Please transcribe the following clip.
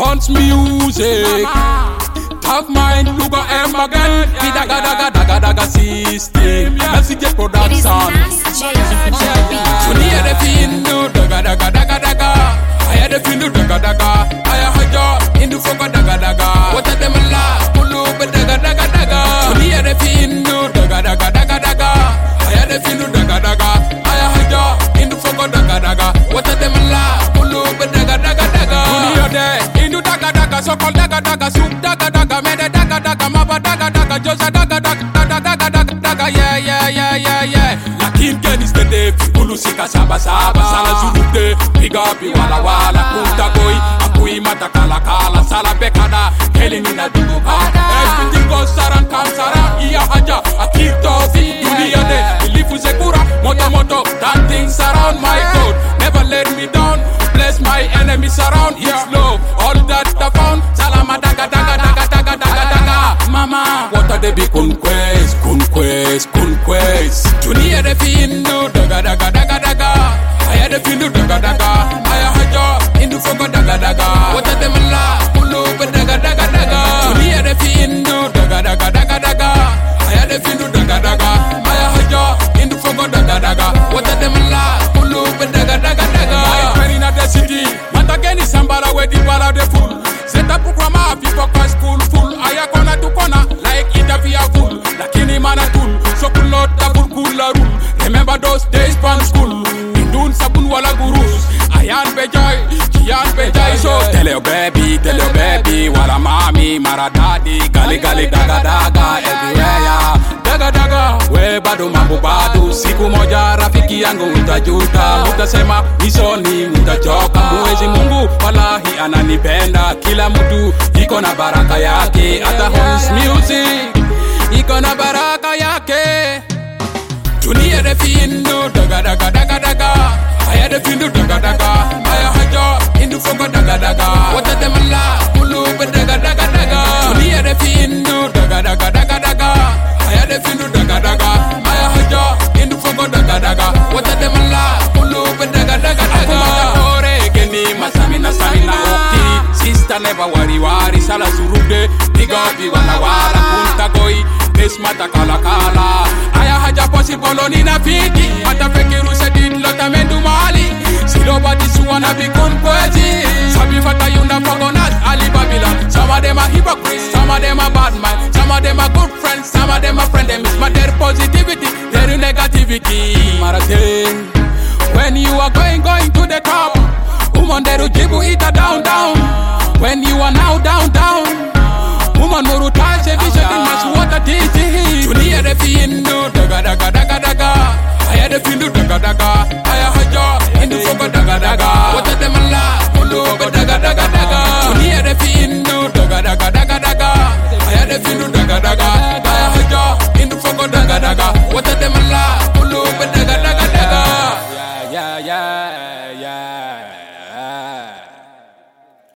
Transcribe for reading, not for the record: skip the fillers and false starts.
Hunts music. Tough mind, Luga M again. Daga daga daga daga system. Message production. Dunia de findu daga daga daga daga. Aya de findu daga daga. Aya haja indu foka daga daga. Wata de mala kulu be daga daga daga. Dunia de findu daga daga daga daga. Aya de findu daga daga. Aya haja indu foka daga daga. Wata de mala kulu be daga daga daga. Dunia de indu daga daga. Sokol daga daga. Suk daga daga. Mede daga daga. Maba daga daga. Josa daga daga. Daga daga daga daga. Yeah. Lakin ken is the day. Kulu sika saba saba. Sala zulude. Big up wala wala. Kunta boy. Akui mata kala kala. Sala bekada. Kelling in a dubuka. Everything goes saran kam saran. Iya haja. Akil tofi. Dunia de. Ilifu sekura. Moto. That things around my road. Never let me down. Bless my enemies around. It's love. All that I found. Salama daga daga daga daga daga daga. Mama. What are they be conquest? Dunia de findu daga daga daga daga. Aya de findu daga daga. Aya haja indu fogo daga daga. What are them la kulu be daga daga daga. Dunia de findu daga daga daga daga. Aya de findu daga daga. Aya haja indu fogo daga daga. What are them la kulu be daga daga daga. I in the city. Mata geni sambara we di bala de full. Set up programa people cause school full. Aya kona to kona like interview full. Lakini mana tool. So cool not tabul kula rule. Remember those days pan school. Indun sabun wala gurus. Ayan bejay, kian bejay. So tell your baby, wala mami, mara daddy, gali daga daga everywhere ya. Daga, we bado mambo bado. Siku moja rafiki yangu utajuta. Utasema nisoni utachoka. Mwezi Mungu wallahi ananipenda. Kila mtu iko na baraka yake. Hata Hunts music iko na baraka yake. Dunia de findu daga daga daga daga. Aya de findu daga daga. Aya haja indu fogo daga daga. Wata de mala kulu be daga daga daga. Dunia de findu daga daga daga daga. Aya de findu daga daga. Aya haja indu fogo daga daga. Wata de mala kulu be daga daga daga. Ore geni masamina okti. Sister never worry sala surude. Big up wala kunta goi. Mata kala aya haja possible nina fiti ata fekiru sedit lota mendu mali silobati suwana bikun kwezi sabi fata yunda fagonat ali babylon. Some of them are hypocrites, some of them are bad man, some of them are good friends, some of them are friends. Them is my their positivity, their negativity. Marate, when you are going to the top, woman there jibu ita down. When you are now down, woman muruta